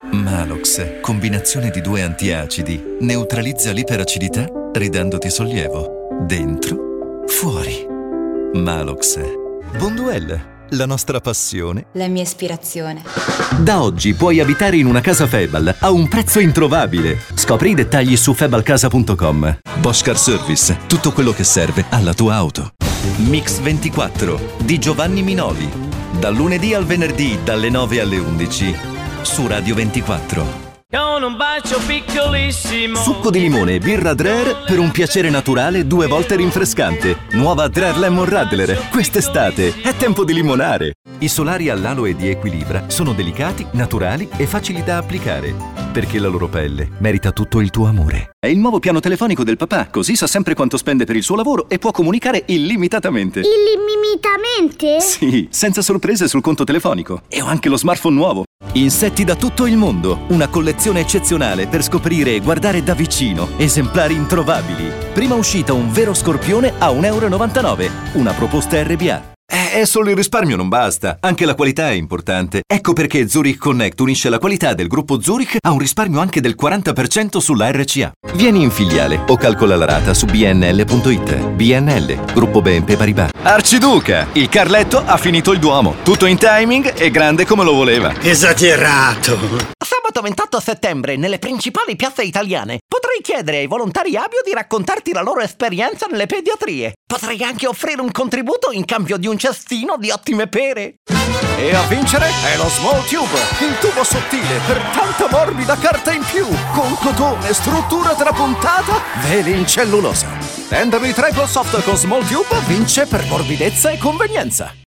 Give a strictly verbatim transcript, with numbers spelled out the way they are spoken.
Malox, combinazione di due antiacidi, neutralizza liperacidità ridandoti sollievo. Dentro, fuori. Malox. Bonduelle. La nostra passione. La mia ispirazione. Da oggi puoi abitare in una casa Febal a un prezzo introvabile. Scopri i dettagli su febalcasa punto com. Bosch Car Service. Tutto quello che serve alla tua auto. Mix ventiquattro di Giovanni Minoli. Dal lunedì al venerdì dalle nove alle undici su Radio ventiquattro. Con un bacio piccolissimo. Succo di limone, birra Dreher per un piacere naturale due volte rinfrescante. Nuova Dreher Lemon Radler. Quest'estate è tempo di limonare. I solari all'aloe di Equilibra sono delicati, naturali e facili da applicare, perché la loro pelle merita tutto il tuo amore. È il nuovo piano telefonico del papà, così sa sempre quanto spende per il suo lavoro e può comunicare illimitatamente. Illimitatamente? Sì, senza sorprese sul conto telefonico. E ho anche lo smartphone nuovo. Insetti da tutto il mondo, una collezione eccezionale per scoprire e guardare da vicino esemplari introvabili. Prima uscita un vero scorpione a un euro e novantanove, una proposta R B A. Eh, solo il risparmio non basta, anche la qualità è importante. Ecco perché Zurich Connect unisce la qualità del gruppo Zurich a un risparmio anche del quaranta per cento sulla R C A. Vieni in filiale o calcola la rata su b n l punto i t. B N L, gruppo B N P Paribas. Arciduca, il Carletto ha finito il Duomo. Tutto in timing e grande come lo voleva. Esagerato. Sabato ventotto settembre, nelle principali piazze italiane, potrai chiedere ai volontari Abio di raccontarti la loro esperienza nelle pediatrie. Potrai anche offrire un contributo in cambio di un cestino di ottime pere. E a vincere è lo Small Tube, il tubo sottile per tanta morbida carta in più, con cotone, struttura trapuntata, veli in cellulosa. Tenderly Triple Soft con Small Tube vince per morbidezza e convenienza.